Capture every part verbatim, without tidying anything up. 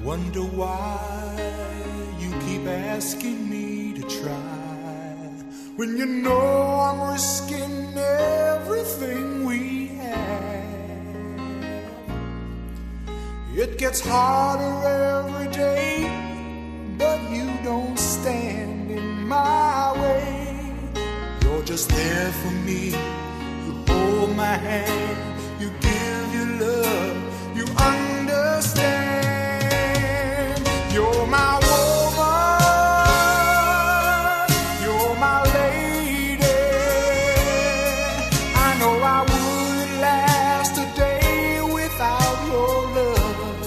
Wonder why you keep asking me to try when you know I'm risking everything we have. It gets harder every day, but you don't stand in my way. You're just there for me. You hold my hand, you give your love, you understand. You're my woman, you're my lady. I know I wouldn't last a day without your love.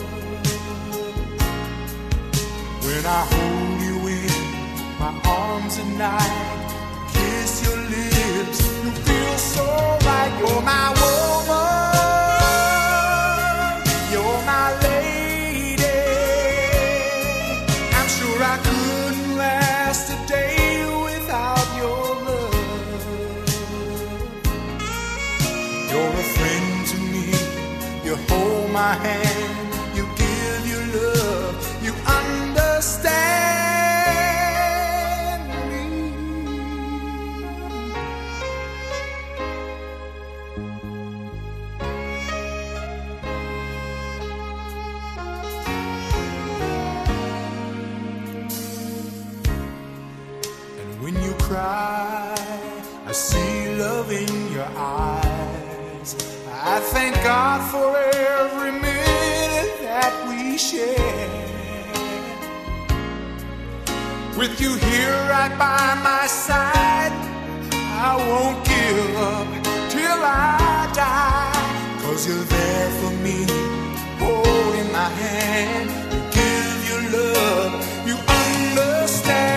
When I hold you in my arms at night, kiss your lips, you feel so right. You're my woman, you're my lady. I couldn't last a day without your love. You're a friend to me. You hold my hand. You give your love. You understand me. When you cry, I see love in your eyes. I thank God for every minute that we share. With you here right by my side, I won't give up till I die. 'Cause you're there for me, holding my hand. You give your love, you understand.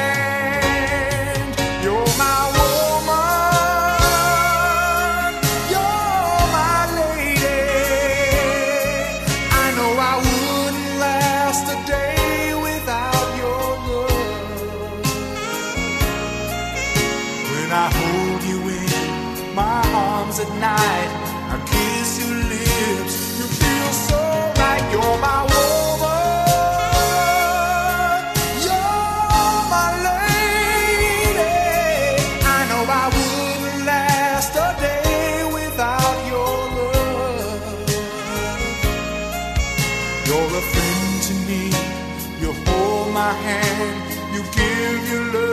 I hold you in my arms at night, I kiss your lips, you feel so right. You're my woman, you're my lady. I know I wouldn't last a day without your love. You're a friend to me, you hold my hand, you give your love.